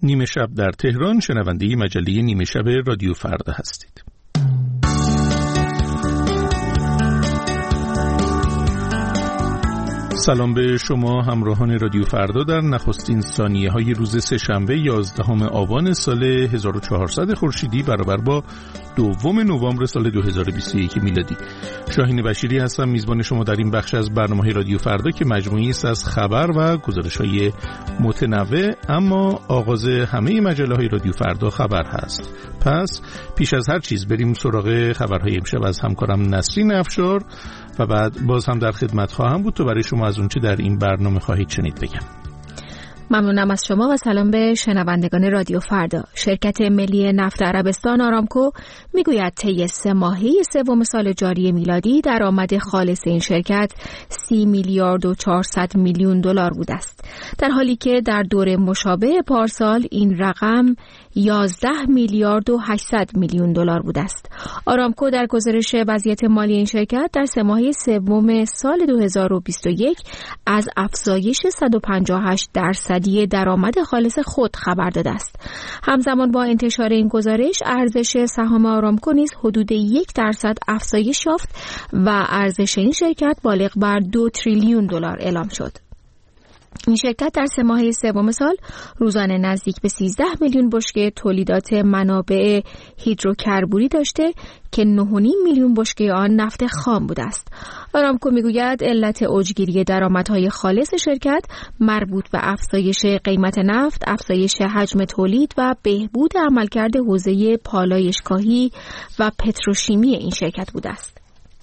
نیمه شب در تهران، شنونده مجله نیمه شب رادیو فردا هستید. سلام به شما همراهان رادیو فردا در نخستین ثانیه‌های روز سه‌شنبه 11 آبان سال 1400 خورشیدی برابر با 2 نوامبر سال 2021 میلادی. شاهین بشیری هستم، میزبان شما در این بخش از برنامه رادیو فردا که مجموعی است از خبر و گزارش‌های متنوع، اما آغاز همه مجله‌های رادیو فردا خبر هست. پس پیش از هر چیز بریم سراغ خبرهای امشب از همکارم نسرین افشار و بعد باز هم در خدمت خواهم بود تا برای شما از اونچه در این برنامه خواهید شنید بگم. ممنونم از شما و سلام به شنوندگان رادیو فردا. شرکت ملی نفت عربستان آرامکو میگوید طی 3 ماهه سوم سال جاری میلادی درآمد خالص این شرکت 30 میلیارد و 400 میلیون دلار بوده است، در حالی که در دوره مشابه پارسال این رقم 11 میلیارد و 800 میلیون دلار بوده است. آرامکو در گزارش وضعیت مالی این شرکت در 3 ماهه سوم سال 2021 از افزایش 158% درآمد خالص خود خبر داده است. همزمان با انتشار این گزارش ارزش سهام آرامکو نیز حدود 1% افزایش یافت و ارزش این شرکت بالغ بر 2 تریلیون دلار اعلام شد. این شرکت در 3 ماهه سوم سال روزانه نزدیک به 13 میلیون بشکه تولیدات منابع هیدروکربوری داشته که 9.5 میلیون بشکه آن نفت خام بوده است. آرامکو میگوید علت اوجگیری درآمدهای خالص شرکت مربوط به افزایش قیمت نفت، افزایش حجم تولید و بهبود عملکرد حوزه پالایشگاهی و پتروشیمی این شرکت بوده است.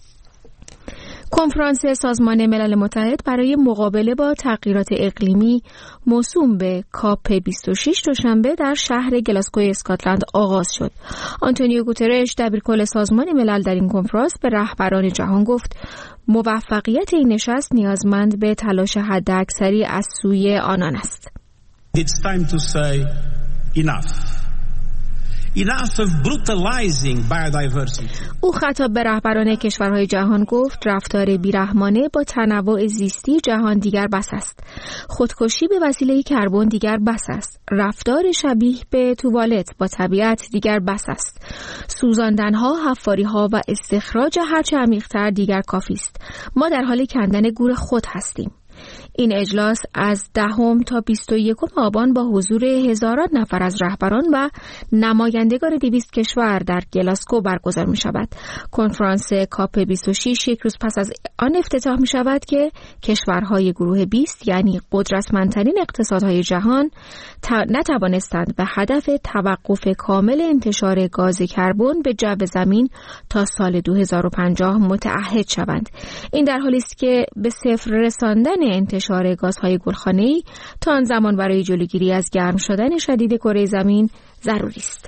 کنفرانس سازمان ملل متحد برای مقابله با تغییرات اقلیمی موسوم به کاپ 26 دوشنبه در شهر گلاسگو اسکاتلند آغاز شد. آنتونیو گوترش دبیرکل سازمان ملل در این کنفرانس به رهبران جهان گفت موفقیت این نشست نیازمند به تلاش حداکثری از سوی آنان است. It's time to say enough. Enough of brutalizing biodiversity. او خطاب به رهبران کشورهای جهان گفت رفتار بیرحمانه با تنوع زیستی جهان دیگر بس است. خودکشی به وسیله کربن دیگر بس است. رفتار شبیه به توالت با طبیعت دیگر بس است. سوزاندنها، حفاریها و استخراج هرچه عمیق‌تر دیگر کافی است. ما در حال کندن گور خود هستیم. این اجلاس از 10 تا 21 آبان با حضور هزاران نفر از رهبران و نمایندگان 200 کشور در گلاسگو برگزار می شود. کنفرانس کاپ 26 یک روز پس از آن افتتاح می شود که کشورهای گروه 20 یعنی قدرتمندترین اقتصادهای جهان نتوانستند به هدف توقف کامل انتشار گاز کربن به جو زمین تا سال 2050 متعهد شوند. این در حالی است که به صفر رساندن انتشار گازهای گلخانه‌ای تا آن زمان برای جلوگیری از گرم شدن شدید کره زمین ضروری است.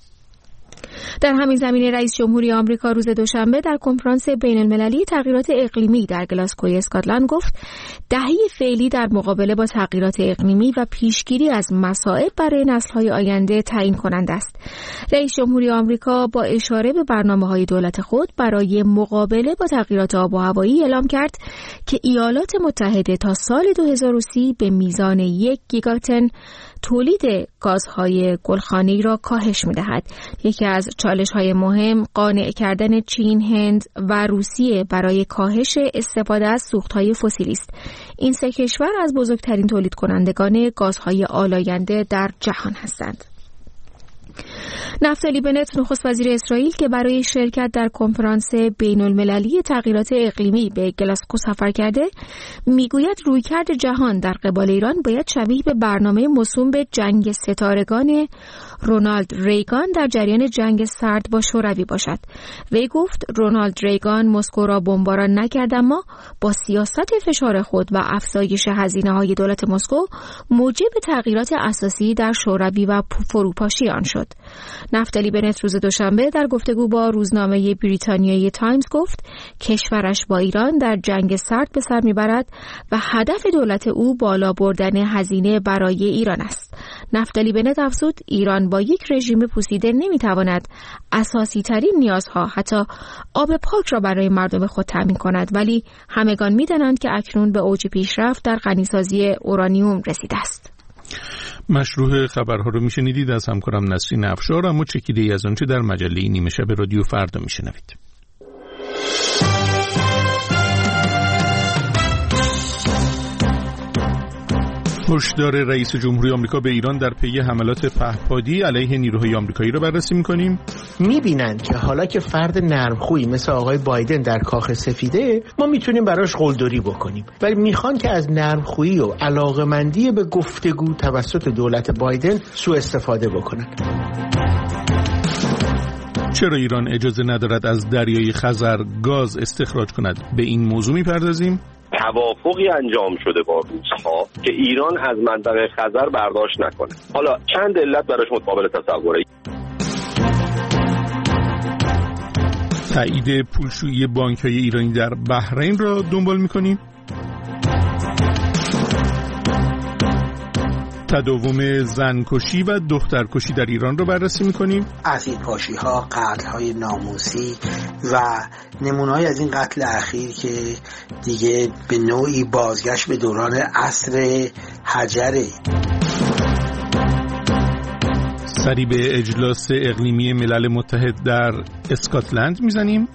در همین زمینه رئیس جمهوری آمریکا روز دوشنبه در کنفرانس بین المللی تغییرات اقلیمی در گلاسگو اسکاتلند گفت دهه فعلی در مقابله با تغییرات اقلیمی و پیشگیری از مصائب برای نسل‌های آینده تعیین کننده است. رئیس جمهوری آمریکا با اشاره به برنامه‌های دولت خود برای مقابله با تغییرات آب و هوایی اعلام کرد که ایالات متحده تا سال 2030 به میزان 1 گیگاتن تولید گازهای گلخانه‌ای را کاهش می‌دهد. یکی از چالش‌های مهم قانع کردن چین، هند و روسیه برای کاهش استفاده از سوخت‌های فسیلی است. این 3 کشور از بزرگترین تولید کنندگان گازهای آلاینده در جهان هستند. نفتالی بنت نخست وزیر اسرائیل که برای شرکت در کنفرانس بین المللی تغییرات اقلیمی به گلاسگو سفر کرده میگوید رویکرد جهان در قبال ایران باید شبیه به برنامه موسوم به جنگ ستارگان رونالد ریگان در جریان جنگ سرد با شوروی باشد. وی گفت رونالد ریگان مسکو را بمباران نکرد، اما با سیاست فشار خود و افزایش هزینه‌های دولت مسکو موجب تغییرات اساسی در شوروی و فروپاشی آن شد. نفتالی بنت روز دوشنبه در گفتگو با روزنامه بریتانیایی تایمز گفت کشورش با ایران در جنگ سرد به سر میبرد و هدف دولت او بالا بردن هزینه برای ایران است. نفتالی بنت افزود ایران با یک رژیم پوسیده نمیتواند اساسی ترین نیازها حتی آب پاک را برای مردم خود تامین کند، ولی همگان میدانند که اکنون به اوج پیشرفت در غنیسازی اورانیوم رسیده است. مشروع خبرها رو میشنیدید از همکارم نسرین افشار، اما چکیده‌ای از آنچه در مجله نیمه شب رادیو فردا میشنوید. هشدار رئیس جمهوری آمریکا به ایران در پی حملات پهپادی علیه نیروهای آمریکایی را بررسی می‌کنیم. می‌بینند که حالا که فرد نرمخویی مثل آقای بایدن در کاخ سفیده، ما میتونیم براش قلدری بکنیم، ولی میخوان که از نرمخویی و علاقه‌مندی به گفتگو توسط دولت بایدن سوء استفاده بکنن. چرا ایران اجازه ندارد از دریای خزر گاز استخراج کند؟ به این موضوع می‌پردازیم. توافقی انجام شده با روس‌ها که ایران از منطقه خزر برداشت نکنه. حالا چند علت براش متقابل تصوره. تایید پولشویی بانک‌های ایرانی در بحرین را دنبال می‌کنیم. تداوم زنکشی و دخترکشی در ایران را بررسی می‌کنیم. اسیدپاشی‌ها، قتل‌های ناموسی و نمونه‌های از این قتل اخیر که دیگه به نوعی بازگشت به دوران عصر حجره. سری به اجلاس اقلیمی ملل متحد در اسکاتلند میزنیم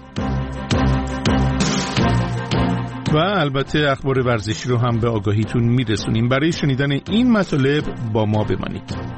و البته اخبار ورزشی رو هم به آگاهیتون میرسونیم. برای شنیدن این مطالب با ما بمانید.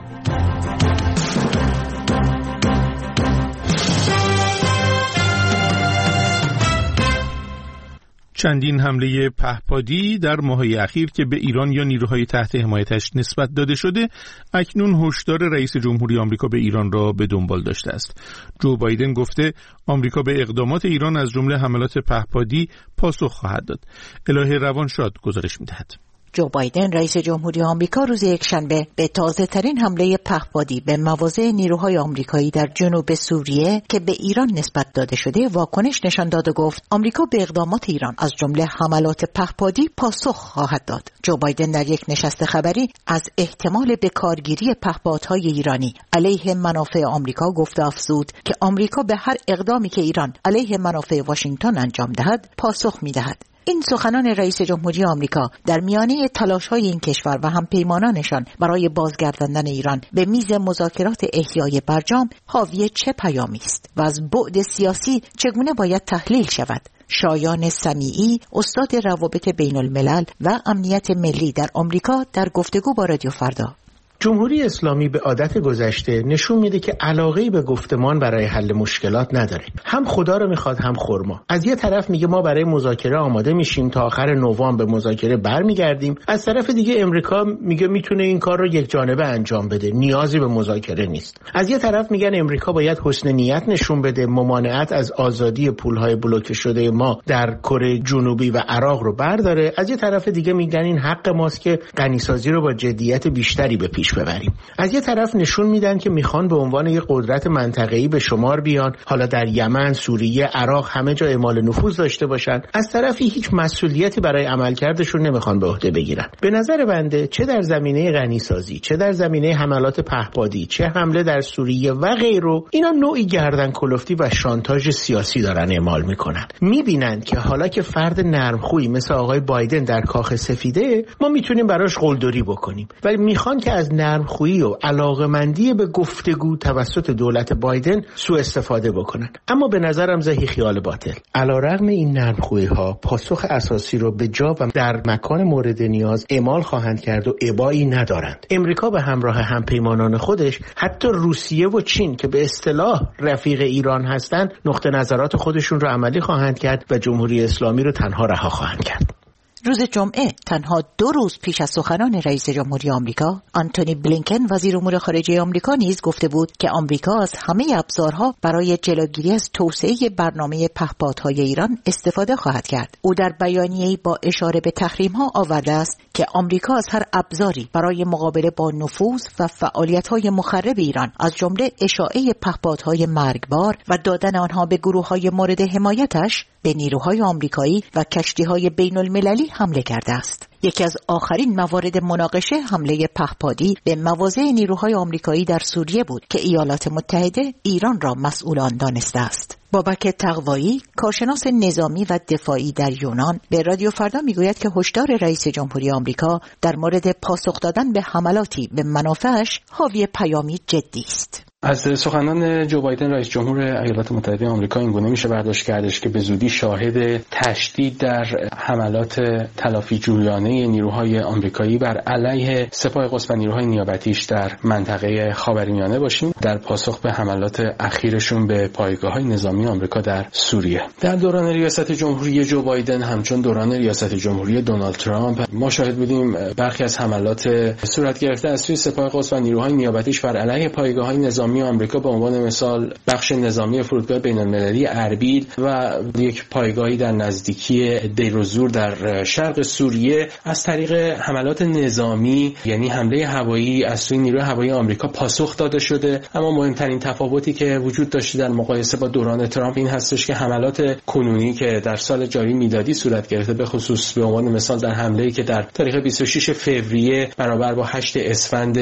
چندین حمله پهپادی در ماه‌های اخیر که به ایران یا نیروهای تحت حمایتش نسبت داده شده، اکنون هشدار رئیس جمهوری آمریکا به ایران را به دنبال داشته است. جو بایدن گفته آمریکا به اقدامات ایران از جمله حملات پهپادی پاسخ خواهد داد. الهه روانشاد گزارش می‌دهد. جو بایدن رئیس جمهوری آمریکا روز یکشنبه به تازه‌ترین حمله پهپادی به مواضع نیروهای آمریکایی در جنوب سوریه که به ایران نسبت داده شده واکنش نشان داد و گفت آمریکا به اقدامات ایران از جمله حملات پهپادی پاسخ خواهد داد. جو بایدن در یک نشست خبری از احتمال به کارگیری پهپادهای ایرانی علیه منافع آمریکا گفت و افزود که آمریکا به هر اقدامی که ایران علیه منافع واشنگتن انجام دهد پاسخ می‌دهد. این سخنان رئیس جمهوری آمریکا در میانه تلاش‌های این کشور و همپیمانانشان برای بازگرداندن ایران به میز مذاکرات احیای برجام حاوی چه پیامی است و از بعد سیاسی چگونه باید تحلیل شود؟ شایان سمیعی، استاد روابط بین الملل و امنیت ملی در آمریکا، در گفتگو با رادیو فردا. جمهوری اسلامی به عادت گذشته نشون میده که علاقه‌ای به گفتمان برای حل مشکلات نداره. هم خدا رو میخواد هم خرما. از یه طرف میگه ما برای مذاکره آماده میشیم تا آخر نوامبر به مذاکره برمیگردیم، از طرف دیگه امریکا میگه میتونه این کار رو یک جانبه انجام بده، نیازی به مذاکره نیست. از یه طرف میگن امریکا باید حسن نیت نشون بده، ممانعت از آزادی پولهای بلوکه شده ما در کره جنوبی و عراق رو برداره. از یه طرف دیگه میگن این حق ماست که غنیسازی رو با جدیت بیشتری به پیش ببریم. از یه طرف نشون میدن که میخوان به عنوان یک قدرت منطقه‌ای به شمار بیان، حالا در یمن، سوریه، عراق همه جا اعمال نفوذ داشته باشن. از طرفی هیچ مسئولیتی برای عملکردشون نمیخوان به عهده بگیرن. به نظر بنده چه در زمینه غنیسازی، چه در زمینه حملات پهپادی، چه حمله در سوریه و غیره، اینا نوعی گردن کلفتی و شانتاژ سیاسی دارن اعمال میکنن. میبینن که حالا که فرد نرمخویی مثل آقای بایدن در کاخ سفیده، ما میتونیم براش قلدری بکنیم، ولی میخوان که از نرمخویی و علاقه‌مندی به گفتگو توسط دولت بایدن سوء استفاده بکنن. اما به نظرم زهی خیال باطل. علیرغم این نرمخویی‌ها پاسخ اساسی رو به جا و در مکان مورد نیاز اعمال خواهند کرد و ابایی ندارند. امریکا به همراه همپیمانان خودش، حتی روسیه و چین که به اصطلاح رفیق ایران هستند، نقطه نظرات خودشون رو عملی خواهند کرد و جمهوری اسلامی رو تنها رها خواهند کرد. روز جمعه تنها 2 روز پیش از سخنان رئیس جمهوری آمریکا، آنتونی بلینکن وزیر امور خارجه آمریکا نیز گفته بود که آمریکا از همه ابزارها برای جلوگیری از توسعه برنامه پهپادهای ایران استفاده خواهد کرد. او در بیانیه‌ای با اشاره به تحریم‌ها آورده است که آمریکا از هر ابزاری برای مقابله با نفوذ و فعالیت‌های مخرب ایران، از جمله اشاعه پهپادهای مرگبار و دادن آنها به گروه‌های مورد حمایتش، به نیروهای آمریکایی و کشتی‌های بین‌المللی حمله کرده است. یکی از آخرین موارد مناقشه حمله پهپادی به مواضع نیروهای آمریکایی در سوریه بود که ایالات متحده ایران را مسئول آن دانسته است. بابک تقوایی، کارشناس نظامی و دفاعی در یونان، به رادیو فردا میگوید که هشدار رئیس جمهوری آمریکا در مورد پاسخ دادن به حملاتی به منافعش حاوی پیامی جدی است. از سخنان جو بایدن رئیس جمهور ایالات متحده آمریکا اینگونه میشه برداشت کردش که به زودی شاهد تشدید در حملات تلافی جویانه نیروهای آمریکایی بر علیه سپاه قدس و نیروهای نیابتیش در منطقه خاورمیانه باشیم در پاسخ به حملات اخیرشون به پایگاه‌های نظامی آمریکا در سوریه. در دوران ریاست جمهوری جو بایدن همچون دوران ریاست جمهوری دونالد ترامپ ما شاهد بودیم برخی از حملات صورت گرفته از سوی سپاه قدس و نیروهای نیابتیش بر علیه پایگاه‌های نظامی آمریکا، به عنوان مثال بخش نظامی فرودگاه بین‌المللی اربیل و یک پایگاهی در نزدیکی دیروزور در شرق سوریه از طریق حملات نظامی، یعنی حمله هوایی از سوی نیروی هوایی آمریکا پاسخ داده شده. اما مهمترین تفاوتی که وجود داشته در مقایسه با دوران ترامپ این هستش که حملات کنونی که در سال جاری میلادی صورت گرفته، به خصوص به عنوان مثال در حمله‌ای که در تاریخ 26 فوریه برابر با 8 اسفند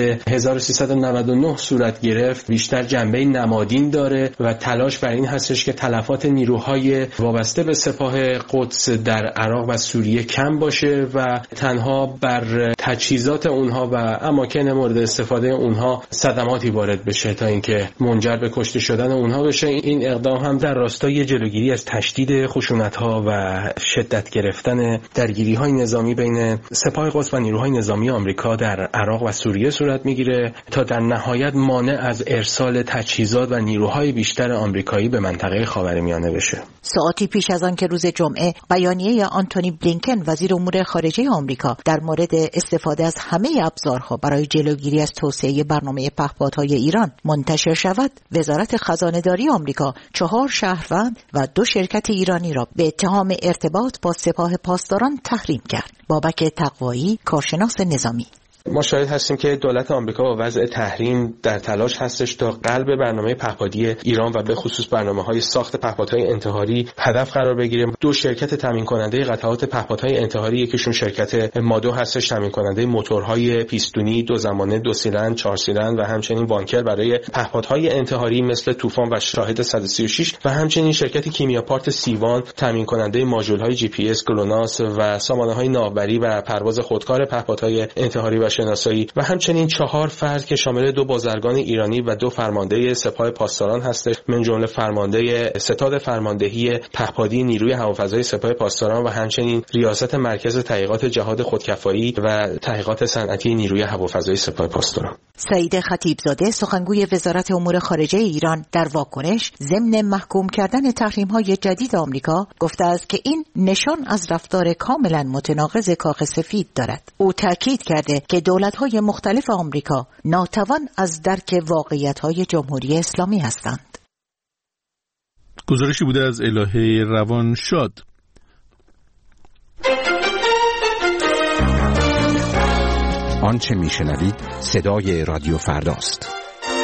1399 صورت گرفت، بیشتر جنبه نمادین داره و تلاش بر این هستش که تلفات نیروهای وابسته به سپاه قدس در عراق و سوریه کم باشه و تنها بر تجهیزات اونها و اماکن مورد استفاده اونها صدماتی وارد بشه تا اینکه منجر به کشته شدن اونها بشه. این اقدام هم در راستای جلوگیری از تشدید خشونت‌ها و شدت گرفتن درگیری‌های نظامی بین سپاه قدس و نیروهای نظامی آمریکا در عراق و سوریه صورت میگیره تا در نهایت مانع از ارسال تجهیزات و نیروهای بیشتر آمریکایی به منطقه خاورمیانه بشه. ساعتی پیش از آن که روز جمعه بیانیه آنتونی بلینکن وزیر امور خارجه آمریکا در مورد استفاده از همه ابزارها برای جلوگیری از توسعه برنامه پهپادهای ایران منتشر شود، وزارت خزانه‌داری آمریکا 4 شهروند و 2 شرکت ایرانی را به اتهام ارتباط با سپاه پاسداران تحریم کرد. بابک تقوایی، کارشناس نظامی: ما شاهد هستیم که دولت آمریکا با وضع تحریم در تلاش هستش تا قلب برنامه پهپادی ایران و به خصوص برنامه‌های ساخت پهپادهای انتحاری هدف قرار بگیره. 2 شرکت تامین کننده قطعات پهپادهای انتحاری، یکیشون شرکت مادو هستش، تامین کننده موتورهای پیستونی 2 زمانه 2 سیلندر 4 سیلندر و همچنین بانکر برای پهپادهای انتحاری مثل طوفان و شاهد 136 و همچنین شرکت کیمیا پارت سیوان تامین کننده ماژول‌های جی پی اس گلوناس و سامانه‌های ناوبری و پرواز خودکار پهپادهای انتحاری و شناسایی و همچنین 4 فرد که شامل 2 بازرگان ایرانی و 2 فرمانده سپاه پاسداران هستش، من جمله فرمانده ستاد فرماندهی پهپادی نیروی هوافضای سپاه پاسداران و همچنین ریاست مرکز تحقیقات جهاد خودکفایی و تحقیقات صنعتی نیروی هوافضای سپاه پاسداران. سعید خطیبزاده، سخنگوی وزارت امور خارجه ایران، در واکنش ضمن محکوم کردن تحریم‌های جدید آمریکا گفته است که این نشان از رفتار کاملا متناقض کاخ سفید دارد. او تاکید کرده که دولت‌های مختلف آمریکا ناتوان از درک واقعیت‌های جمهوری اسلامی هستند. گزارشی بوده از الهه روانشاد. آنچه میشنوید صدای رادیو فرداست.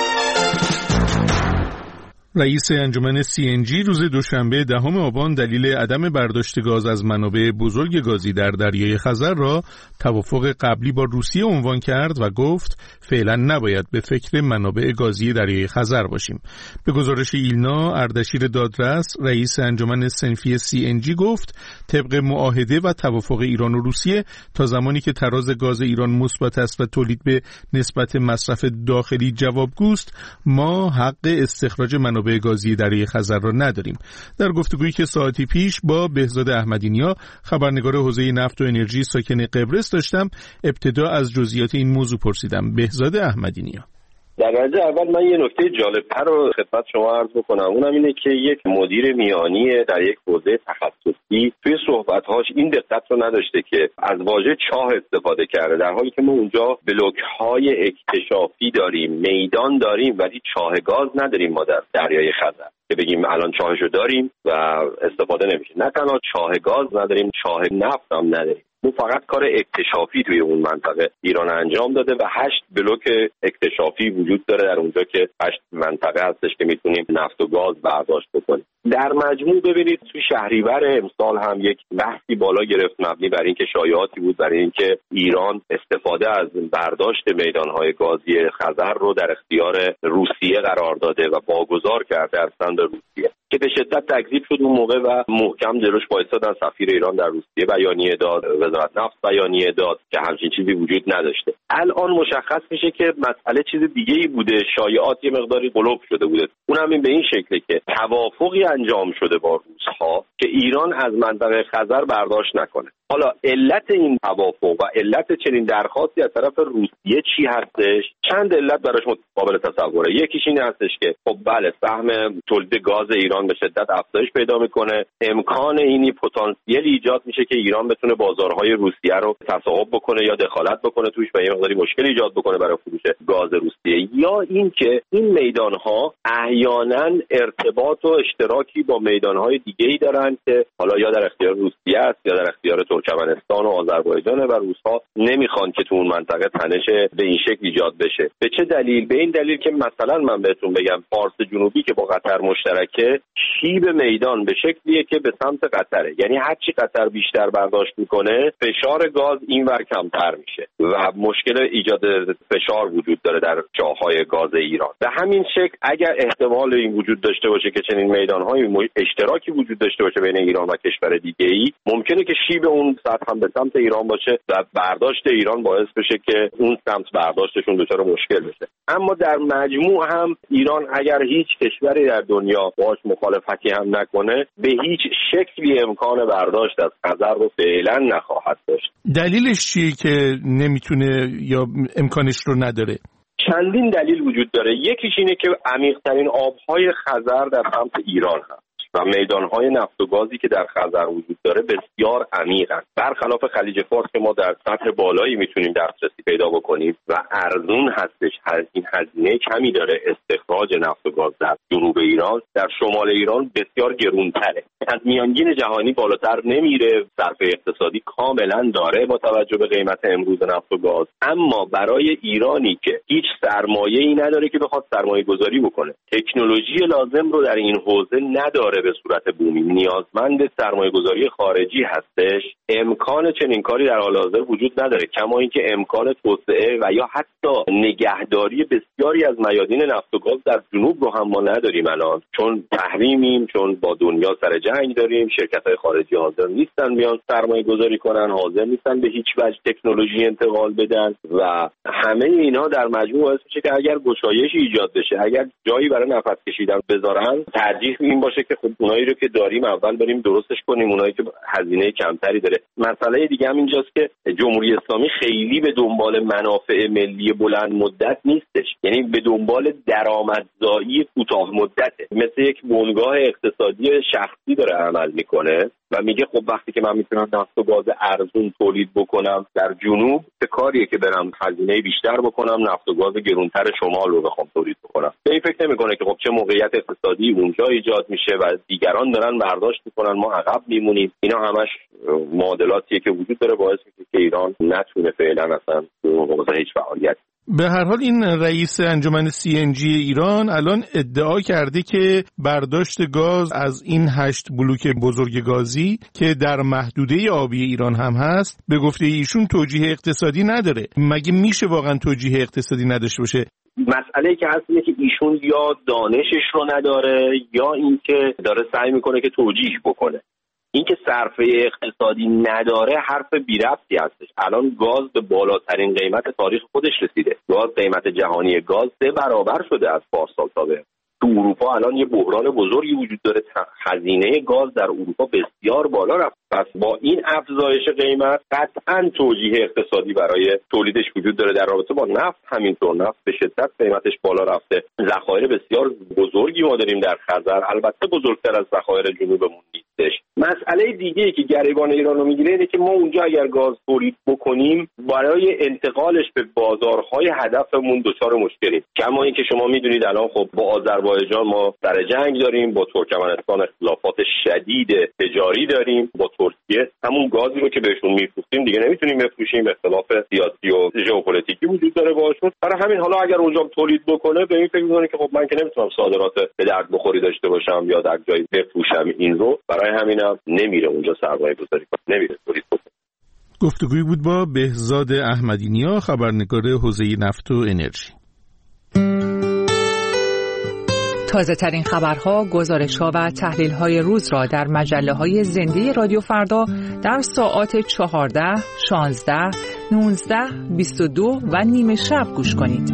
رئیس انجمن CNG روز دوشنبه 10 آبان دلیل عدم برداشت گاز از منابع بزرگ گازی در دریای خزر را توافق قبلی با روسیه عنوان کرد و گفت فعلا نباید به فکر منابع گازی دریای خزر باشیم. به گزارش ایلنا اردشیر دادرس، رئیس انجمن صنفی CNG گفت طبق معاهده و توافق ایران و روسیه تا زمانی که تراز گاز ایران مثبت است و تولید به نسبت مصرف داخلی جوابگوست، ما حق استخراج منابع گازی دریای خزر را نداریم. در گفتگویی که ساعتی پیش با بهزاد احمدی‌نیا، خبرنگار حوزه نفت و انرژی ساکن قبرس داشتم، ابتدا از جزئیات این موضوع پرسیدم. بهزاد احمدی‌نیا: در درجه اول من یه نکته جالب‌تر رو خدمت شما عرض بکنم، اونم اینه که یک مدیر میانی در یک حوزه تخصصی توی صحبت‌هاش این دقت رو نداشته که از واژه چاه استفاده کرده، در حالی که ما اونجا بلوک‌های اکتشافی داریم، میدان داریم، ولی چاه گاز نداریم ما در دریای خزر که بگیم الان چاهشو داریم و استفاده نمیشه. نه تنها چاه گاز نداریم، چاه نفت هم نداریم. اون فقط کار اکتشافی توی اون منطقه ایران انجام داده و 8 بلوک اکتشافی وجود داره در اونجا که 8 منطقه هستش که میتونیم نفت و گاز برداشت بکنیم. در مجموع ببینید توی شهریور امسال هم یک بحثی بالا گرفت مبنی بر اینکه شایعاتی بود برای اینکه ایران استفاده از برداشت میدانهای گازی خزر رو در اختیار روسیه قرار داده و واگذار کرده از سمت روسیه. که به شدت تکذیب شد اون موقع و محکم جلوش وایسادن. سفیر ایران در روسیه بیانیه داد، وزارت نفت بیانیه داد که همچین چیزی وجود نداشته. الان مشخص میشه که مسئله چیز دیگه‌ای بوده، شایعات یه مقداری قلوب شده بوده. اونم این به این شکله که توافقی انجام شده با روس‌ها که ایران از منطقه خزر برداشت نکنه. حالا علت این توافق و علت چنین درخواستی از طرف روسیه چی هستش؟ چند علت براش قابل تصوره. یکیش این هستش که خب بله سهم تولید گاز ایران به شدت افزایش پیدا میکنه، امکان اینی پتانسیل ایجاد میشه که ایران بتونه بازارهای روسیه رو تصاحب بکنه یا دخالت بکنه توش و یه مقداری مشکل ایجاد بکنه برای فروش گاز روسیه، یا اینکه این میدانها احیانا ارتباط و اشتراکی با میدانهای دیگه‌ای دارن که حالا یا در اختیار روسیه است یا در اختیار ترکمنستان و آذربایجان و روس‌ها نمیخوان که تو اون منطقه تنش به این شکل ایجاد بشه. به چه دلیل؟ به این دلیل که مثلا من بهتون بگم فارس جنوبی که با قطر مشترکه، شیب میدان به شکلیه که به سمت قطره، یعنی هر چی قطر بیشتر برداشت میکنه فشار گاز اینور کمتر میشه و مشکل ایجاد فشار وجود داره در جاهای گاز ایران. به همین شکل اگر احتمال این وجود داشته باشه که چنین میدان‌های اشتراکی وجود داشته باشه بین ایران و کشور دیگه‌ای، ممکنه که شیب اون سطح هم به سمت ایران باشه و برداشت ایران باعث بشه که اون سمت برداشتشون دچار مشکل بشه. اما در مجموع هم ایران اگر هیچ کشوری در دنیا باهاش مخالفتی هم نکنه به هیچ شکلی امکان برداشت از خزر رو فعلا نخواهد داشت. دلیلش چیه که نمیتونه یا امکانش رو نداره؟ چندین دلیل وجود داره. یکیش اینه که عمیق‌ترین آبهای خزر در سمت ایران هست و میدانهای نفت و گازی که در خزر وجود داره بسیار عمیقن. برخلاف خلیج فارس که ما در سطح بالایی میتونیم دسترسی پیدا بکنیم و ارزون هستش، این هزینه کمی داره استخراج نفت و گاز در جنوب ایران، در شمال ایران بسیار گرانتره، از میانگین جهانی بالاتر نمیره، صرفه اقتصادی کاملا داره با توجه به قیمت امروز نفت و گاز. اما برای ایرانی که هیچ سرمایه‌ای نداره که بخواد سرمایه گذاری بکنه، تکنولوژی لازم رو در این حوزه نداره به صورت بومی، نیازمند سرمایه گذاری خارجی هستش، امکان چنین کاری در حال حاضر وجود نداره. کما اینکه امکان توسعه و یا حتی نگهداری بسیاری از میادین نفت و گاز در جنوب رو هم ما نداریم الان، چون تحریمیم، چون با دنیا سر جنگ داریم، شرکت‌های خارجی حاضر نیستن بیان سرمایه گذاری کنن، حاضر نیستن به هیچ وجه تکنولوژی انتقال بدن و همه اینا در مجموع باعث میشه که اگر گشایشی ایجاد بشه، اگر جایی برای نفس کشیدن بذارن، ترجیح این باشه که خب اونایی رو که داریم اول بریم درستش کنیم، اونایی که هزینه کمتری داره. مسئله دیگه هم اینجاست که جمهوری اسلامی خیلی به دنبال منافع ملی بلند مدت نیستش، یعنی به دنبال درآمدزایی کوتاه مدته، مثل یک بنگاه اقتصادی شخصی داره عمل میکنه و میگه خب وقتی که من میتونم نفت و گاز ارزون تولید بکنم در جنوب، به کاریه که برم هزینه بیشتر بکنم نفت و گاز گرانتر شمال رو بخوام تولید بکنم. به این فکر نمیکنه که خب چه موقعیت اقتصادی اونجا ایجاد میشه و دیگران دارن برداشت میکنن، ما عقب میمونیم. اینا همش معادلاتیه که وجود داره باعث میشه که ایران نتونه فعلا اصلا اون حوزه هیچ فعالیت. به هر حال این رئیس انجمن CNG ایران الان ادعا کرده که برداشت گاز از این 8 بلوک بزرگ گازی که در محدوده آبی ایران هم هست به گفته ایشون توجیه اقتصادی نداره. مگه میشه واقعا توجیه اقتصادی نداشته باشه؟ مسئله که هست اینه که ایشون یا دانشش رو نداره یا اینکه داره سعی میکنه که توجیه بکنه. اینکه صرفه اقتصادی نداره حرف بی ربطی هستش. الان گاز به بالاترین قیمت تاریخ خودش رسیده. گاز قیمت جهانی گاز 3 برابر شده از پارسال تا به تو اروپا. الان یه بحران بزرگی وجود داره، هزینه گاز در اروپا بسیار بالا رفت. پس با این افزایش قیمت قطعاً توجیه اقتصادی برای تولیدش وجود داره. در رابطه با نفت همینطور، نفت به شدت قیمتش بالا رفته. ذخایر بسیار بزرگی ما داریم در خزر، البته بزرگتر از ذخایر جنوبمون نیستش. مسئله دیگه‌ای که گریبان ایران رو میگیره اینه که ما اونجا اگر گاز تولید بکنیم برای انتقالش به بازارهای هدفمون دچار مشکلیم. کما اینکه شما میدونید الان خب با آذربایجان ما سر جنگ داریم، با ترکمنستان اختلافات شدید تجاری داریم، با ترکیه همون گازی رو که بهشون میفروشیم دیگه نمیتونیم بفروشیم، اختلاف سیاسی و ژئوپلیتیکی وجود داره باهاشون. برای همین حالا اگر اونجا تولید بکنه به این فکر می‌کنه که خب من که نمیتونم صادرات به درد بخوری داشته باشم یا در جایی بفروشم این رو، برای همینم نمیره اونجا سرمایه گذاری کنه، نمیره تولید بکنه. گفتگویی بود با بهزاد احمدی نیا، خبرنگار حوزه نفت و انرژی. تازه ترین خبرها، گزارش‌ها و تحلیل‌های روز را در مجله‌های زنده رادیو فردا در ساعات 14، 16، 19، 22 و نیمه شب گوش کنید.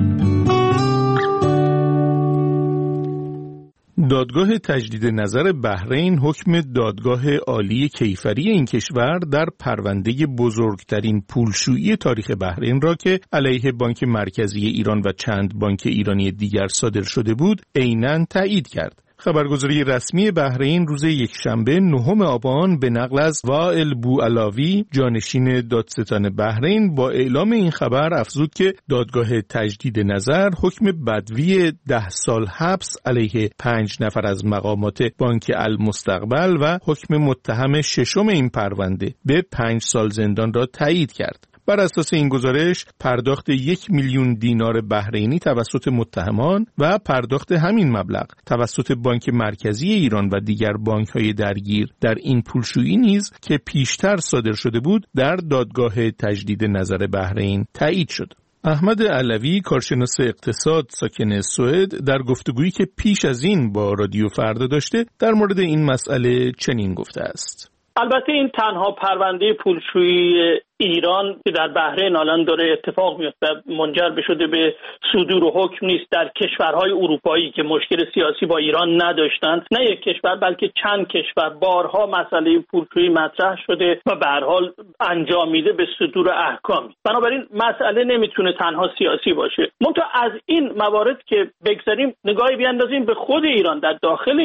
دادگاه تجدید نظر بحرین حکم دادگاه عالی کیفری این کشور در پرونده بزرگترین پولشویی تاریخ بحرین را که علیه بانک مرکزی ایران و چند بانک ایرانی دیگر صادر شده بود عیناً تایید کرد. خبرگزاری رسمی بحرین روز یکشنبه 9 آبان به نقل از وائل بوعلاوی جانشین دادستان بحرین با اعلام این خبر افزود که دادگاه تجدید نظر حکم بدوی 10 سال حبس علیه 5 نفر از مقامات بانک المستقبل و حکم متهم ششم این پرونده به 5 سال زندان را تایید کرد. بر اساس این گزارش پرداخت 1 میلیون دینار بحرینی توسط متهمان و پرداخت همین مبلغ توسط بانک مرکزی ایران و دیگر بانک‌های درگیر در این پولشویی نیز که پیشتر صادر شده بود در دادگاه تجدید نظر بحرین تایید شد. احمد علوی کارشناس اقتصاد ساکن سوئد در گفتگویی که پیش از این با رادیو فردا داشته در مورد این مسئله چنین گفته است: البته این تنها پرونده پولشویی ایران که در بحرین الان داره اتفاق میفته منجر شده به صدور حکم نیست. در کشورهای اروپایی که مشکل سیاسی با ایران نداشتند، نه یک کشور بلکه چند کشور بارها مسئله پولشویی مطرح شده و به هر حال انجام میده به صدور احکامی. بنابراین مسئله نمیتونه تنها سیاسی باشه. منتها از این موارد که بگذاریم نگاهی بیاندازیم به خود ایران، در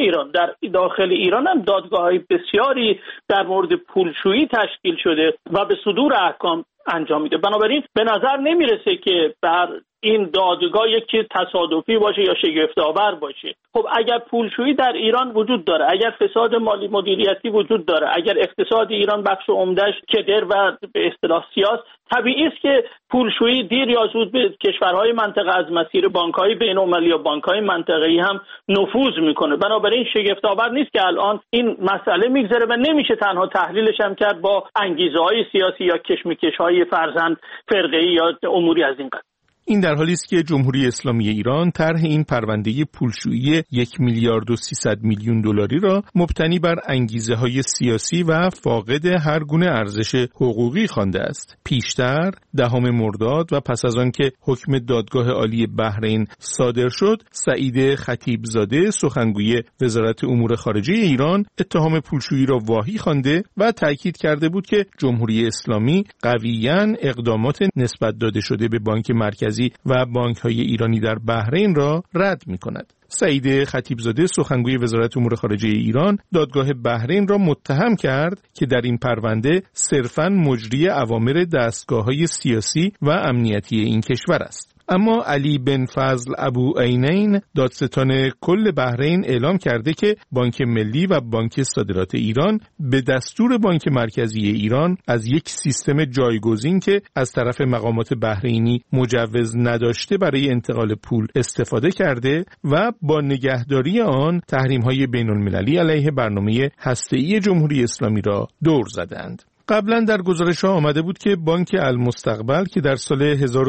داخل ایران هم دادگاه‌های بسیاری در مورد پولشویی تشکیل شده و به صدور احکام انجام میده. بنابراین به نظر نمیرسه که بر این دادگاه یکی تصادفی باشه یا شگفت‌آور باشه. خب اگر پولشویی در ایران وجود داره، اگر فساد مالی مدیریتی وجود داره، اگر اقتصاد ایران بخش عمده‌اش کدر و به اصطلاح سیاس، طبیعی است که پولشویی دیر یا زود به کشورهای منطقه از مسیر بانک‌های بین‌المللی یا بانک‌های منطقه‌ای هم نفوذ میکنه. بنابراین شگفت‌آور نیست که الان این مسئله میگذره و نمیشه تنها تحلیلش هم کرد با انگیزه‌های سیاسی یا کشمکش‌های فرزند فرقه‌ای یا اموری از این قبیل. این در حالی است که جمهوری اسلامی ایران طرح این پرونده پولشویی 1 میلیارد و 300 میلیون دلاری را مبتنی بر انگیزه‌های سیاسی و فاقد هر گونه ارزش حقوقی خوانده است. پیشتر 10 مرداد و پس از آن که حکم دادگاه عالی بحرین صادر شد، سعید خطیبزاده سخنگوی وزارت امور خارجه ایران اتهام پولشویی را واهی خوانده و تاکید کرده بود که جمهوری اسلامی قویاً اقدامات نسبت داده شده به بانک مرکزی و بانک‌های ایرانی در بحرین را رد می‌کند. سعید خطیبزاده سخنگوی وزارت امور خارجه ایران دادگاه بحرین را متهم کرد که در این پرونده صرفاً مجری اوامر دستگاه‌های سیاسی و امنیتی این کشور است. اما علی بن فضل ابو عینین دادستان کل بحرین اعلام کرده که بانک ملی و بانک صادرات ایران به دستور بانک مرکزی ایران از یک سیستم جایگزین که از طرف مقامات بحرینی مجوز نداشته برای انتقال پول استفاده کرده و با نگهداری آن تحریم‌های بین‌المللی علیه برنامه هسته‌ای جمهوری اسلامی را دور زدند. قبلا در گزارش‌ها آمده بود که بانک المستقبل که در سال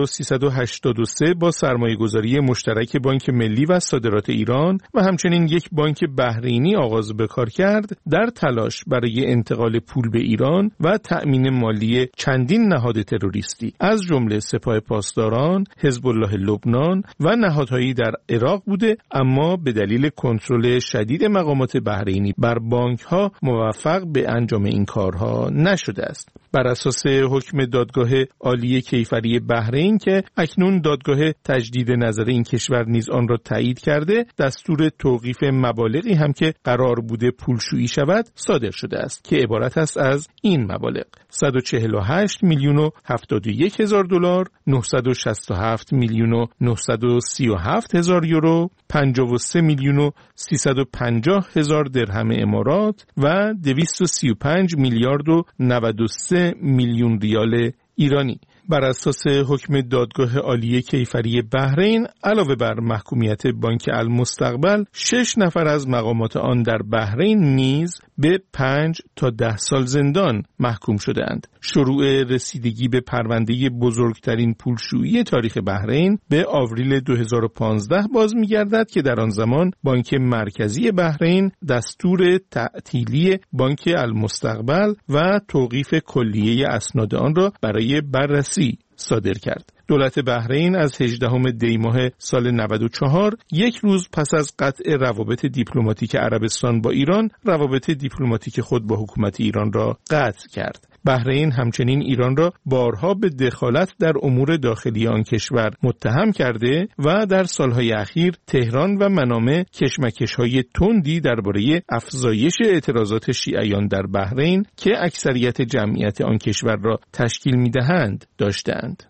1383 با سرمایه‌گذاری مشترک بانک ملی و صادرات ایران و همچنین یک بانک بحرینی آغاز به کار کرد، در تلاش برای انتقال پول به ایران و تأمین مالی چندین نهاد تروریستی از جمله سپاه پاسداران، حزب الله لبنان و نهادهایی در عراق بوده، اما به دلیل کنترل شدید مقامات بحرینی بر بانک‌ها موفق به انجام این کارها نشد. است. بر اساس حکم دادگاه عالی کیفری بحرین که اکنون دادگاه تجدید نظر این کشور نیز آن را تایید کرده، دستور توقیف مبالغی هم که قرار بوده پولشویی شود صادر شده است که عبارت است از این مبالغ: 148 میلیون و 71 هزار دلار، 967 میلیون و 937 هزار یورو، 53 میلیون و 350 هزار درهم امارات و 235 میلیارد و 93 میلیون ریال ایرانی. بر اساس حکم دادگاه عالی کیفری بحرین، علاوه بر محکومیت بانک المستقبل، 6 نفر از مقامات آن در بحرین نیز به 5 تا 10 سال زندان محکوم شده‌اند. شروع رسیدگی به پرونده بزرگترین پولشویی تاریخ بحرین به آوریل 2015 باز می‌گردد که در آن زمان بانک مرکزی بحرین دستور تعطیلی بانک المستقبل و توقیف کلیه اسناد آن را برای بررسی صادر کرد. دولت بحرین از 18 دی ماه سال 94 یک روز پس از قطع روابط دیپلماتیک عربستان با ایران، روابط دیپلماتیک خود با حکومت ایران را قطع کرد. بحرین همچنین ایران را بارها به دخالت در امور داخلی آن کشور متهم کرده و در سالهای اخیر تهران و منامه کشمکش‌های تندی درباره افزایش اعتراضات شیعیان در بحرین که اکثریت جمعیت آن کشور را تشکیل می‌دهند داشتند.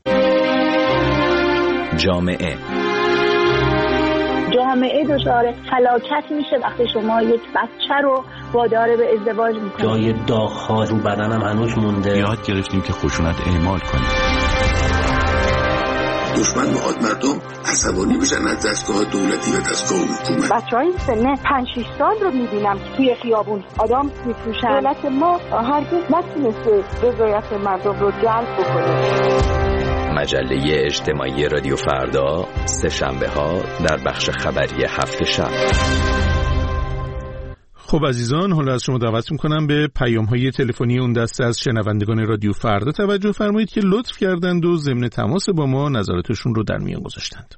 جامعه دچار فلاکت میشه وقتی شما یک بچه رو وادار به ازدواج میکنید. جای داغ‌ها رو بدنم هنوز مونده. یاد گرفتیم که خشونت اعمال کنیم. دشمن میخواد مردم عصبانی بشن از دستگاه دولتی و دستگاه حکومت. بچه‌های سن 5-6 سال رو میبینم که توی خیابون آدم میفروشن. دولت ما هرگز نتونسته رضایت مردم رو جلب بکنه. مجله اجتماعی رادیو فردا سه‌شنبه‌ها در بخش خبری هفت شب. خب عزیزان، حالا از شما دعوت میکنم به پیام‌های تلفنی اون دسته از شنوندگان رادیو فردا توجه فرمایید که لطف کردند و ضمن تماس با ما نظراتشون رو در میان گذاشتند.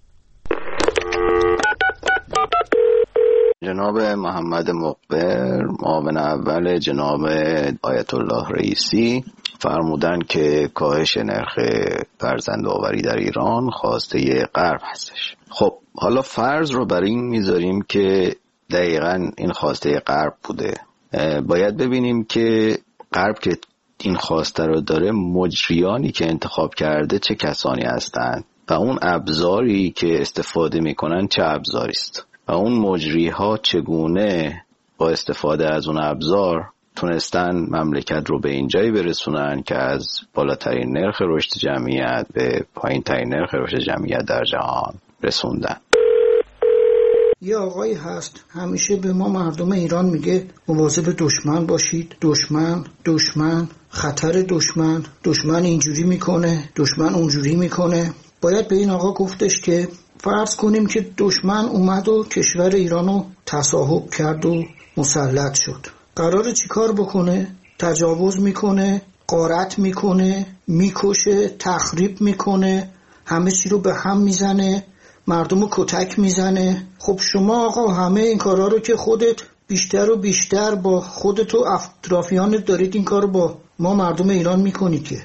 جناب محمد مقبر، معاون اول جناب آیت الله رئیسی فرمودن که کاهش نرخ فرزندآوری در ایران خواسته غرب هستش. خب حالا فرض رو بر این میذاریم که دقیقاً این خواسته غرب بوده. باید ببینیم که غرب که این خواسته رو داره، مجریانی که انتخاب کرده چه کسانی هستند و اون ابزاری که استفاده میکنن چه ابزاری است و اون مجری ها چگونه با استفاده از اون ابزار تونستن مملکت رو به اینجایی برسونن که از بالاترین نرخ رشد جمعیت به پایین ترین نرخ رشد جمعیت در جهان رسوندن. یه آقایی هست همیشه به ما مردم ایران میگه مواظب دشمن باشید، دشمن، خطر دشمن اینجوری میکنه، دشمن اونجوری میکنه. باید به این آقا گفتش که فرض کنیم که دشمن اومد و کشور ایرانو تصاحب کرد و مسلط شد. قراره چی کار بکنه؟ تجاوز میکنه، غارت میکنه، میکشه، تخریب میکنه، همه چی رو به هم میزنه، مردم رو کتک میزنه. خب شما آقا همه این کارا رو که خودت بیشتر و بیشتر با خودت و اطرافیانت دارید این کار رو با ما مردم ایران میکنی که.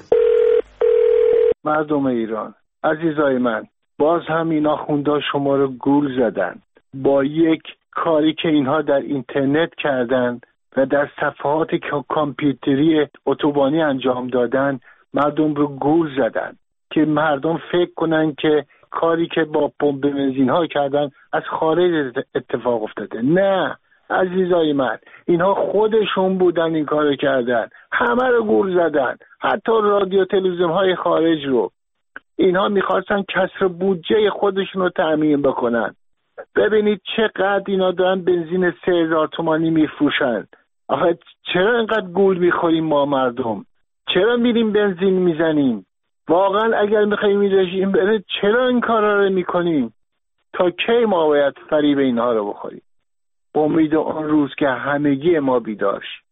مردم ایران عزیزای من، باز هم اینا خوندا شما رو گول زدن با یک کاری که اینها در اینترنت کردن و در صفحات کامپیوتری اتوبانی انجام دادن. مردم رو گول زدن که مردم فکر کنن که کاری که با پمپ بنزین ها کردن از خارج اتفاق افتاده. نه عزیزای من، اینها خودشون بودن این کارو کردن، همه رو گول زدن، حتی رادیو تلویزیون های خارج رو. اینها میخواستن کسر بودجه خودشون رو تأمین بکنن. ببینید چقدر اینا دارن بنزین 3000 تومانی میفروشن. آخه چرا اینقدر گول میخوریم ما مردم؟ چرا میریم بنزین میزنیم؟ واقعا اگر میخوایم این رژیم بره چرا این کارا رو میکنیم؟ تا کی ما باید فریب اینها رو بخوریم؟ با امید آن روز که همگی ما بیدار شیم.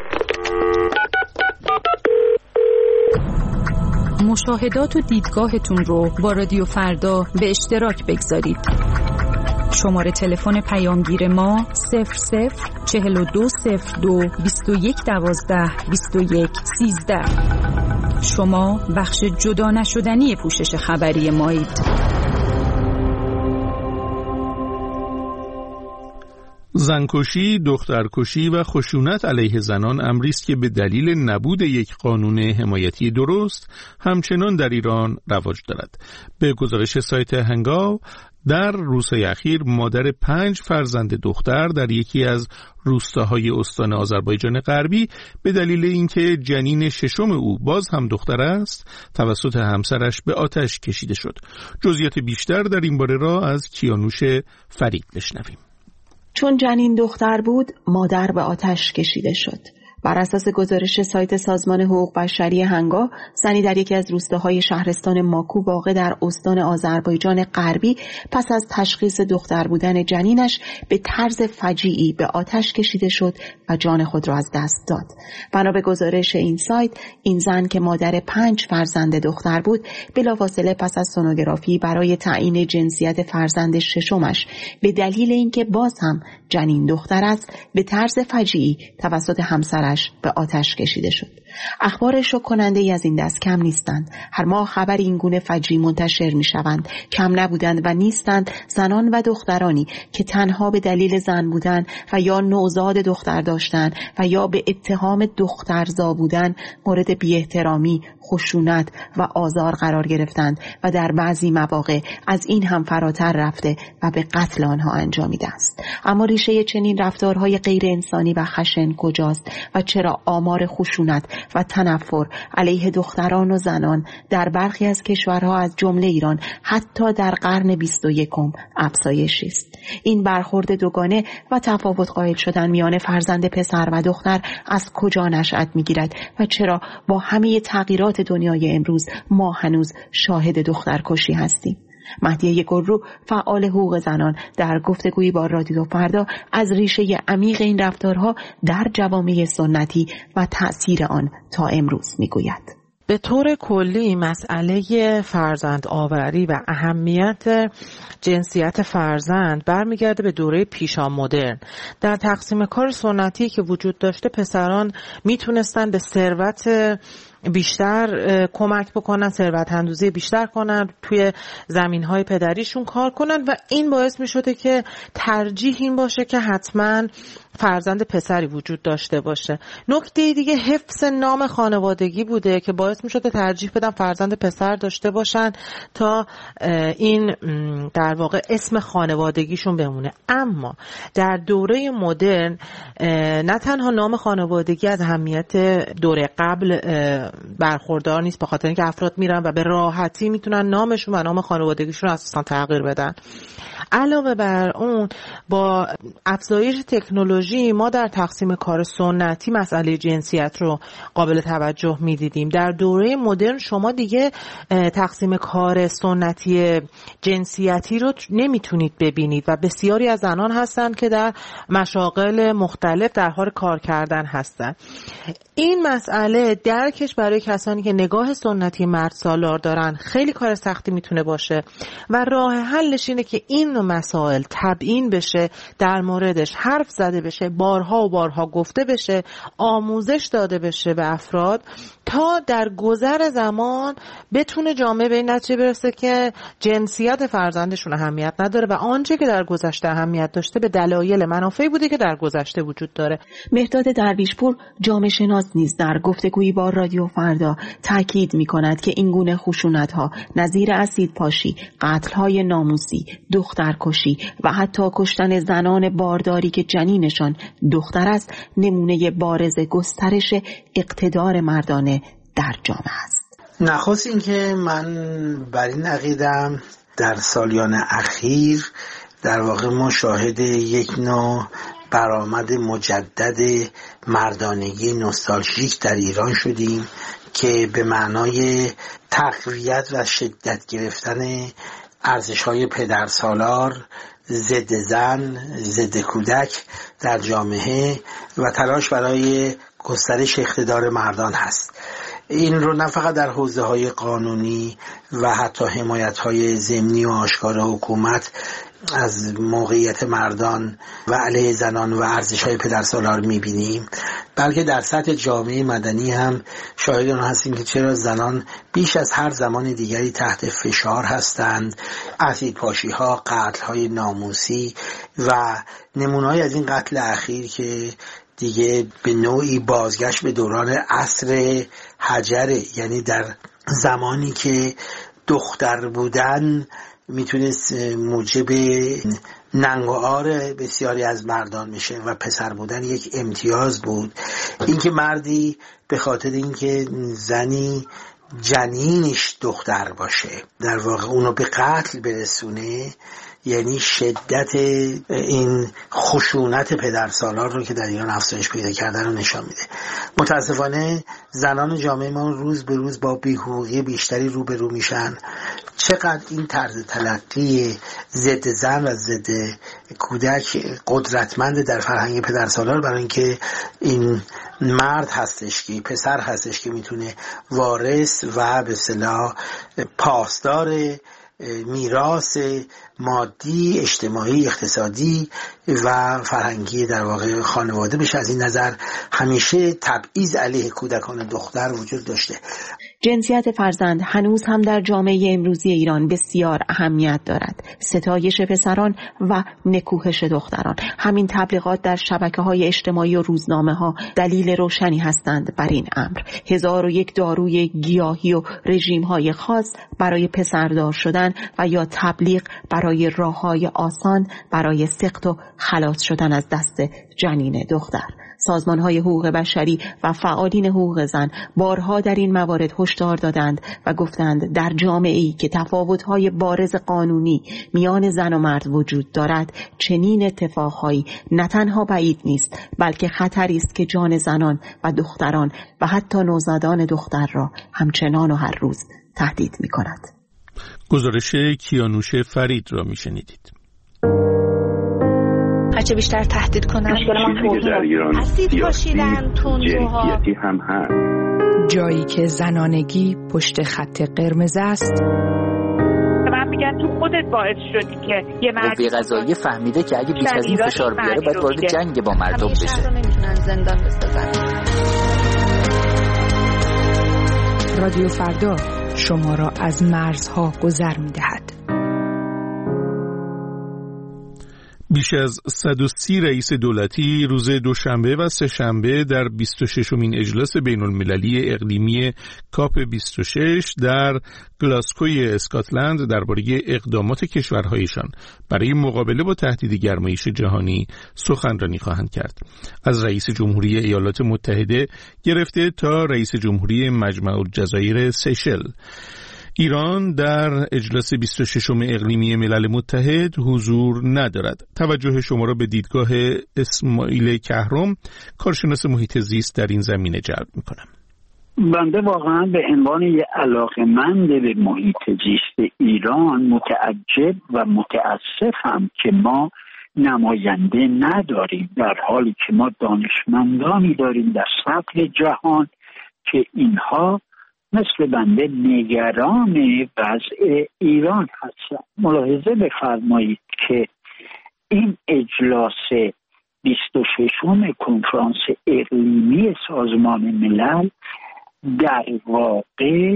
مشاهدات و دیدگاهتون رو با رادیو فردا به اشتراک بگذارید. شماره تلفن پیامگیر ما 00420221122113. شما بخش جدا نشدنی پوشش خبری مایید. زنکشی، دخترکشی و خشونت علیه زنان امری است که به دلیل نبود یک قانون حمایتی درست همچنان در ایران رواج دارد. به گزارش سایت هنگاو، در روزهای اخیر مادر 5 فرزند دختر در یکی از روستاهای استان آذربایجان غربی به دلیل اینکه جنین ششم او باز هم دختر است توسط همسرش به آتش کشیده شد. جزئیات بیشتر در این باره را از کیانوش فرید بشنویم. چون جنین دختر بود، مادر به آتش کشیده شد. بر اساس گزارش سایت سازمان حقوق بشری هنگا، زنی در یکی از روستاهای شهرستان ماکو واقع در استان آذربایجان غربی پس از تشخیص دختر بودن جنینش به طرز فجیعی به آتش کشیده شد و جان خود را از دست داد. بنا به گزارش این سایت، این زن که مادر 5 فرزند دختر بود، بلافاصله پس از سونوگرافی برای تعیین جنسیت فرزند ششمش به دلیل اینکه باز هم جنین دختر است، به طرز فجیعی توسط همسرش به آتش کشیده شد. اخبار شوک کننده ای از این دست کم نیستند. هر ماه خبر این گونه فجیع منتشر می شوند. کم نبودند و نیستند زنان و دخترانی که تنها به دلیل زن بودن و یا نوزاد دختر داشتن و یا به اتهام دخترزا بودن مورد بی‌احترامی، خشونت و آزار قرار گرفتند و در بعضی مواقع از این هم فراتر رفته و به قتل آنها انجامیده است. اما ریشه چنین رفتارهای غیر انسانی و خشن کجاست و چرا آمار خشونت و تنفر علیه دختران و زنان در برخی از کشورها از جمله ایران حتی در قرن 21 افزایشی است؟ این برخورد دوگانه و تفاوت قائل شدن میان فرزند پسر و دختر از کجا نشأت میگیرد و چرا با همه تغییرات دنیای امروز ما هنوز شاهد دخترکشی هستیم؟ مهدیه گلرو، فعال حقوق زنان، در گفتگویی با رادیو فردا از ریشه عمیق این رفتارها در جوامع سنتی و تأثیر آن تا امروز میگوید. به طور کلی مسئله فرزند آوری و اهمیت جنسیت فرزند برمیگرده به دوره پیشا مدرن. در تقسیم کار سنتی که وجود داشته، پسران میتونستن به ثروت بیشتر کمک بکنن، ثروت اندوزی بیشتر کنن، توی زمینهای پدریشون کار کنن و این باعث می شده که ترجیح این باشه که حتما فرزند پسری وجود داشته باشه. نکته دیگه حفظ نام خانوادگی بوده که باعث می شده ترجیح بدن فرزند پسر داشته باشن تا این در واقع اسم خانوادگیشون بمونه. اما در دوره مدرن نه تنها نام خانوادگی از اهمیت دوره قبل برخوردار نیست، به خاطر اینکه افراد میرن و به راحتی میتونن نامشون و نام خانوادگیشون رو اساسا تغییر بدن. علاوه بر اون، با افزایش تکنولوژی ما در تقسیم کار سنتی مسئله جنسیت رو قابل توجه میدیدیم. در دوره مدرن شما دیگه تقسیم کار سنتی جنسیتی رو نمیتونید ببینید و بسیاری از زنان هستن که در مشاغل مختلف در حال کار کردن هستن. این مسئله درکش برای کسانی که نگاه سنتی مرد سالار دارن خیلی کار سختی میتونه باشه و راه حلش اینه که این مسائل تبیین بشه، در موردش حرف زده بشه، بارها و بارها گفته بشه، آموزش داده بشه به افراد تا در گذر زمان بتونه جامعه به این نتیجه برسه که جنسیت فرزندشون اهمیت نداره و آنچه که در گذشته اهمیت داشته به دلایل منافعی بوده که در گذشته وجود داره. مهرداد درویشپور، جامعه شناس، نیز در گفتگویی با رادیو فردا تاکید می‌کند که این گونه خشونت‌ها نظیر اسیدپاشی، قتل‌های ناموسی، دخترکشی و حتی کشتن زنان بارداری که جنینشان دختر است، نمونه بارز گسترش اقتدار مردانه در جامعه است. نخست اینکه من بر این عقیده‌ام در سالیان اخیر در واقع ما شاهد یک نوع برآمد مجدد مردانگی نوستالژیک در ایران شدیم که به معنای تقویت و شدت گرفتن ارزش‌های پدرسالار، ضد زن، ضد کودک در جامعه و تلاش برای گسترش اقتدار مردان هست. این رو نه فقط در حوزه‌های قانونی و حتی حمایت‌های ضمنی و آشکار حکومت از موقعیت مردان و علیه زنان و ارزش‌های پدرسالار می‌بینیم، بلکه در سطح جامعه مدنی هم شاهد آن هستیم که چرا زنان بیش از هر زمان دیگری تحت فشار هستند. اسیدپاشی‌ها، قتل‌های ناموسی و نمونه‌های از این قتل اخیر که دیگه به نوعی بازگشت به دوران عصر حجر، یعنی در زمانی که دختر بودن میتونست موجب ننگ و عار بسیاری از مردان میشه و پسر بودن یک امتیاز بود. اینکه مردی به خاطر اینکه زنی جنینش دختر باشه، در واقع اونو به قتل برسونه، یعنی شدت این خشونت پدرسالار رو که در ایران افزایش پیدا کردن رو نشان میده. متاسفانه زنان جامعه ما روز به روز با بی‌حقوقی بیشتری روبرو میشن. چقدر این طرز تلقی ضد زن و ضد کودک قدرتمند در فرهنگ پدرسالار، برای اینکه این مرد هستش که پسر هستش که میتونه وارث و به اصطلاح پاسدار میراث مادی، اجتماعی، اقتصادی و فرهنگی در واقع خانواده بشه. از این نظر همیشه تبعیض علیه کودکان دختر وجود داشته. جنسیت فرزند هنوز هم در جامعه امروزی ایران بسیار اهمیت دارد. ستایش پسران و نکوهش دختران. همین تبلیغات در شبکه‌های اجتماعی و روزنامه‌ها دلیل روشنی هستند بر این امر. 1001 داروی گیاهی و رژیم‌های خاص برای پسردار شدن و یا تبلیغ برای راه‌های آسان برای سقط و خلاص شدن از دست جنین دختر. سازمان‌های حقوق بشری و فعالین حقوق زن بارها در این موارد هشدار دادند و گفتند در جامعه‌ای که تفاوت‌های بارز قانونی میان زن و مرد وجود دارد، چنین اتفاقهایی نه تنها بعید نیست، بلکه خطری است که جان زنان و دختران و حتی نوزادان دختر را همچنان و هر روز تهدید می‌کند. گزارش کیانوش فرید را می‌شنیدید. هرچه بیشتر تهدید کنن اسید پاشیدن تندروها هم هست. جایی که زنانگی پشت خط قرمز است. من میگم تو خودت باعث شدی که یه قوه قضاییه فهمیده که اگه بیش از این فشار بیاره باید وارد جنگ با مردم بشه. شهر رو نمیتونن زندان بسازن. رادیو فردا شما را از مرزها گذر میدهد. بیش از 130 رئیس دولتی روز دوشنبه و سه‌شنبه در 26مین اجلاس بین‌المللی اقلیمی کاپ 26 در گلاسکوی اسکاتلند درباره اقدامات کشورهایشان برای مقابله با تهدید گرمایش جهانی سخنرانی خواهند کرد. از رئیس جمهوری ایالات متحده گرفته تا رئیس جمهوری مجمع الجزایر سیشل. ایران در اجلاس 26م اقلیمی ملل متحد حضور ندارد. توجه شما را به دیدگاه اسماعیل کهرم، کارشناس محیط زیست، در این زمینه جلب می‌کنم. بنده واقعا به عنوان یک علاقه‌مند به محیط زیست ایران متعجب و متاسفم که ما نماینده نداریم، در حالی که ما دانشمندانی داریم در سطح جهان که اینها مثل بنده نگران وضع ایران هستند. ملاحظه بفرمایید که این اجلاس 26م کنفرانس اقلیمی سازمان ملل در واقع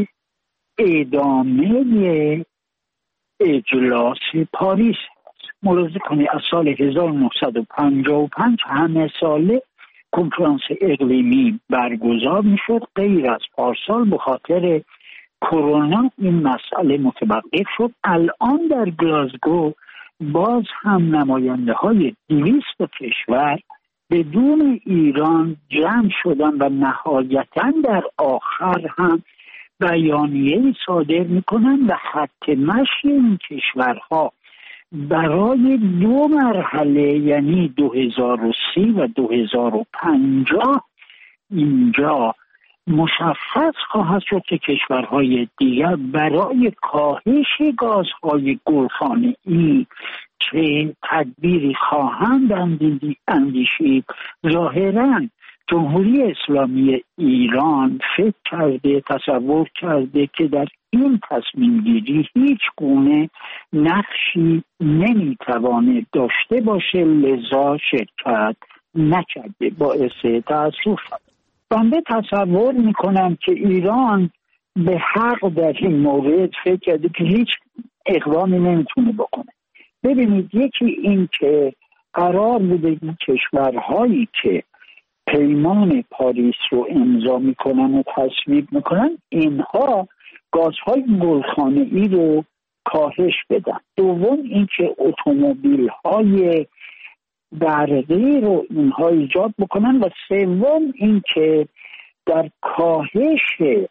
ادامه اجلاس پاریس است. ملاحظه کنید از سال 1955 همه ساله کنفرانس اقلیمی برگزار میشد، غیر از پارسال به خاطر کرونا این مسئله متوقف شد. الان در گلاسگو باز هم نماینده های 200 کشور بدون ایران جمع شدن و نهایتاً در آخر هم بیانیه صادر میکنن و خط مشی این کشورها برای 2 مرحله یعنی 2030 و 2050 اینجا مشخص خواهد شد که کشورهای دیگر برای کاهش گازهای گلخانه‌ای چه تدبیری خواهند اندیشید. ظاهراً جمهوری اسلامی ایران فکر کرده، تصور کرده که در این تصمیم گیری هیچ گونه نقشی نمیتوانه داشته باشه، لذا شرکت نکرده. باعث تأسف بنده تصور میکنم که ایران به حق در این مورد فکر کرده که هیچ اقدامی نمیتونه بکنه. ببینید، یکی این که قرار بوده این کشورهایی که پیمان پاریس رو امضا میکنن و تصویب میکنن اینها گازهای گلخانه‌ای رو کاهش بدن. دوم اینکه اتومبیل‌های برقی رو اینها ایجاد بکنن و سوم اینکه در کاهش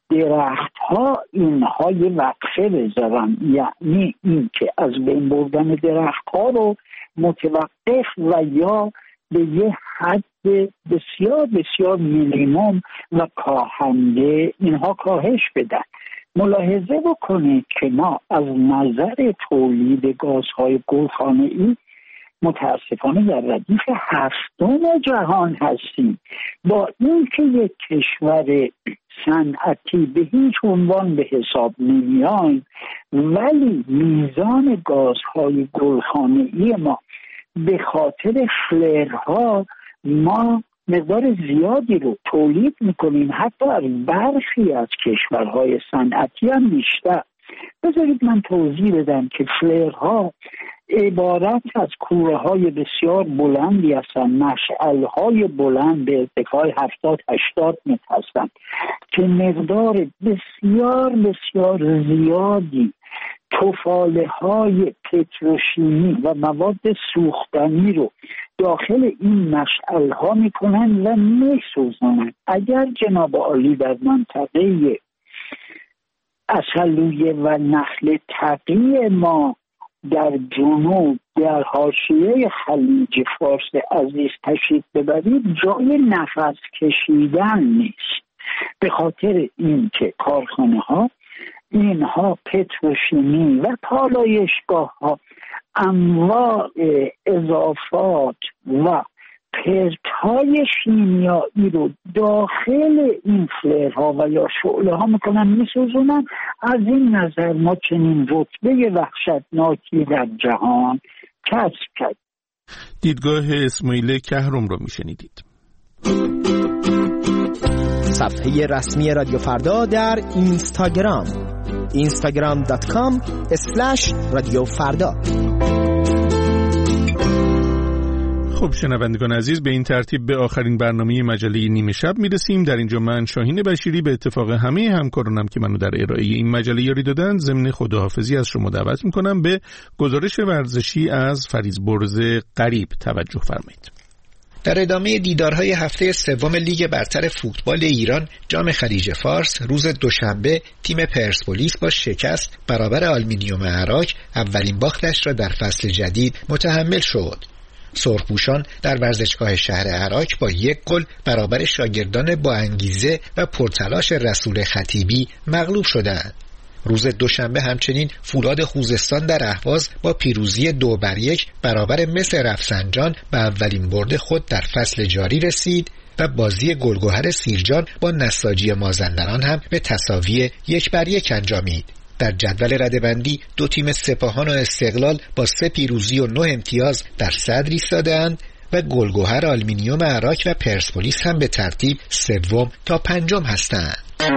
درخت ها اینها یه وقفه بذارن، یعنی این که از بین بردن درخت ها رو متوقف و یا به یه حد بسیار بسیار مینیمم و کاهنده اینها کاهش بدن. ملاحظه بکنید که ما از نظر تولید گازهای گلخانه‌ای متاسفانه در ردیف هفتم جهان هستیم. با اینکه یک کشور صنعتی به هیچ عنوان به حساب نمیایم، ولی میزان گازهای گلخانه‌ای ما به خاطر فلرها ما مقدار زیادی رو تولید میکنیم، حتی از برخی از کشورهای صنعتی هم بیشتر. بذارید من توضیح بدم که فلرها عبارت از کوره های بسیار بلندی هستند، مشعل های بلند به ارتفاع 70-80 متر هستند که مقدار بسیار بسیار زیادی تفاله های پتروشیمی و مواد سوختنی رو داخل این مشعل ها میکنن و میسوزانن. اگر جناب عالی در منطقه اصلویه و نخل تقی ما در جنوب در حاشیه خلیج فارس عزیز تشریف ببرید، جای نفس کشیدن نیست، به خاطر اینکه کارخانه ها اینها پتروشیمی و پالایشگاه ها انواع اضافات و پرت‌های شیمیایی رو داخل این فلرها و یا شعله ها میکنن، میسوزونن. از این نظر ما چنین رتبه وحشتناکی در جهان کسب کرد. دیدگاه اسماعیل کهرم رو میشنیدید. صفحه رسمی رادیو فردا در اینستاگرام instagram.com/رادیو فردا. خب شنوندگان عزیز، به این ترتیب به آخرین برنامه مجله نیمه شب میرسیم. در اینجا من شاهین بشیری به اتفاق همه همکارانم که منو در ارائه این مجله یاری دادن ضمن خداحافظی از شما دعوت میکنم به گزارش ورزشی از فریز برز قریب توجه فرمایید. در ادامه دیدارهای هفته سوم لیگ برتر فوتبال ایران جام خلیج فارس، روز دوشنبه تیم پرسپولیس با شکست برابر آلومینیوم عراق اولین باختش را در فصل جدید متحمل شد. سرخپوشان در ورزشگاه شهر عراق با 1 گل برابر شاگردان با انگیزه و پرتلاش رسول خطیبی مغلوب شدند. روز دوشنبه همچنین فولاد خوزستان در اهواز با پیروزی 2-1 برابر مس رفسنجان به اولین برد خود در فصل جاری رسید و بازی گلگهر سیرجان با نساجی مازندران هم به تساوی 1-1 انجامید. در جدول رده‌بندی دو تیم سپاهان و استقلال با 3 پیروزی و 9 امتیاز در صدر ایستاده‌اند و گلگهر آلومینیوم عراق و پرسپولیس هم به ترتیب 3 تا 5 هستند.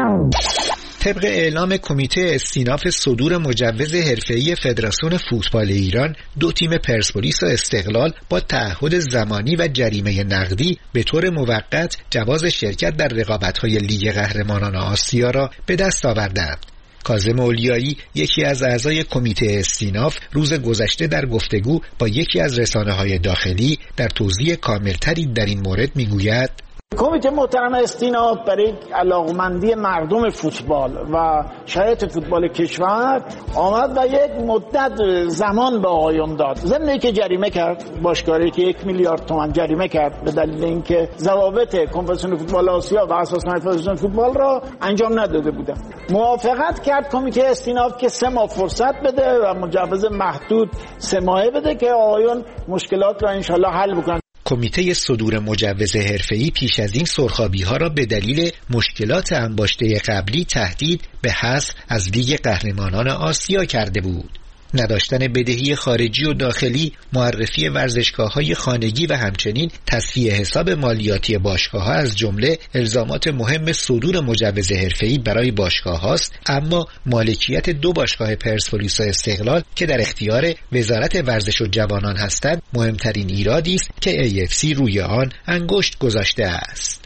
طبق اعلام کمیته استیناف صدور مجوز حرفه‌ای فدراسیون فوتبال ایران، 2 تیم پرسپولیس و استقلال با تعهد زمانی و جریمه نقدی به طور موقت جواز شرکت در رقابت‌های لیگ قهرمانان آسیا را به دست آوردند. کاظم اولیایی، یکی از اعضای کمیته استیناف، روز گذشته در گفتگو با یکی از رسانه‌های داخلی در توضیح کاملتری در این مورد میگوید: کمیته محترم استیناف برای علاقمندی مردم فوتبال و شرایط فوتبال کشور آمد و یک مدت زمان به آقایون داد، ضمن اینکه جریمه کرد باشگاهی که 1 میلیارد تومان جریمه کرد به دلیل اینکه ضوابط کنفدراسیون فوتبال آسیا و اساسنامه فدراسیون فوتبال را انجام نداده بودند. موافقت کرد کمیته استیناف که 3 ماه فرصت بده و مجوز محدود 3 ماهه بده که آقایون مشکلات را انشالله حل بکنن. کمیته صدور مجوز حرفه‌ای پیش از این سرخابی‌ها را به دلیل مشکلات انباشته قبلی تهدید به حذف از لیگ قهرمانان آسیا کرده بود. نداشتن بدهی خارجی و داخلی، معرفی ورزشگاه‌های خانگی و همچنین تصفیه حساب مالیاتی باشگاه‌ها از جمله الزامات مهم صدور مجوز حرفه‌ای برای باشگاه‌هاست، اما مالکیت 2 باشگاه پرسپولیس و استقلال که در اختیار وزارت ورزش و جوانان هستند مهمترین ایرادی است که AFC روی آن انگشت گذاشته است.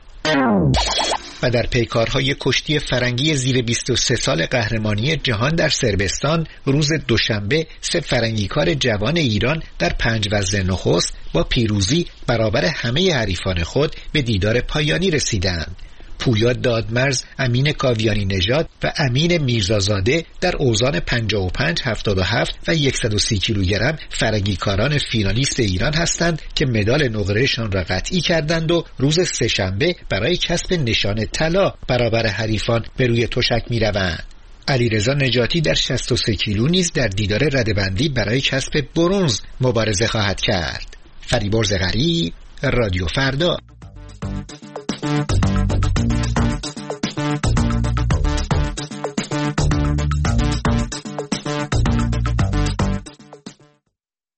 و در پیکارهای کشتی فرنگی زیر 23 سال قهرمانی جهان در صربستان، روز دوشنبه 3 فرنگیکار جوان ایران در 5 وزن نخست با پیروزی برابر همه حریفان خود به دیدار پایانی رسیدند. پویا دادمرز، امین کاویانی نژاد و امین میرزازاده در اوزان 55, 77 و 130 کیلوگرم فرنگیکاران فینالیست ایران هستند که مدال نقرهشان را قطعی کردند و روز سه‌شنبه برای کسب نشان طلا برابر حریفان به روی تشک می‌روند. علیرضا نجاتی در 63 کیلو نیز در دیدار رده‌بندی برای کسب برنز مبارزه خواهد کرد. فریبرز غریب، رادیو فردا.